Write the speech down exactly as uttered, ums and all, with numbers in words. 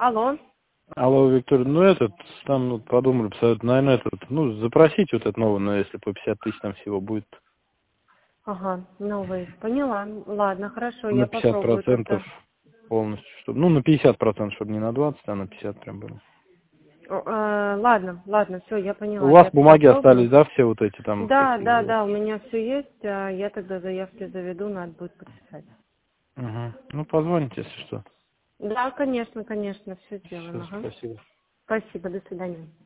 Алло. Алло, Виктор, ну этот, там вот подумали, абсолютно, наверное, этот, ну, запросить вот этот новый, но если по пятьдесят тысяч там всего будет Ага, новый. Поняла. Ладно, хорошо, на я пятьдесят попробую процентов тогда. полностью, чтобы, ну, на пятьдесят процентов, чтобы не на двадцать, а на пятьдесят прям было. О, э, ладно, ладно, все, я У поняла. вас Я тогда бумаги остались, пробую. да, все вот эти там Да, да, какие? да, у меня все есть. а Я тогда заявки заведу, надо будет подписать. Угу. Ну, позвоните, если что. Да, конечно, конечно, все сделаем. Все, Ага. спасибо. Спасибо, до свидания.